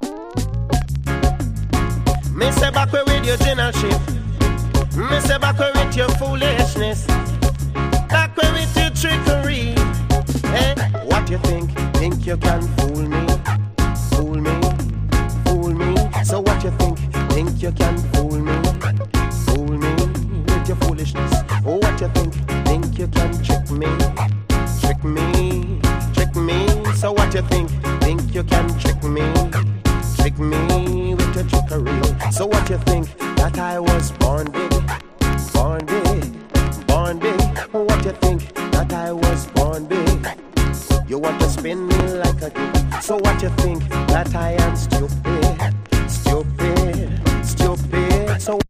Me say back with your generalship. Me say back with your foolishness. Back with your trickery. Eh? What you think? Think you can fool me? Fool me? Fool me? So what you think? Think you can fool me? Fool me with your foolishness. Oh, what you think? Think you can trick me? Trick me? Trick me? So what you think? Think you can trick me? Trick me with your trickery. So what you think? That I was born big? Born big? Born big? What you think? That I was born big? You want to spin me like a dick. So what you think? That I am stupid?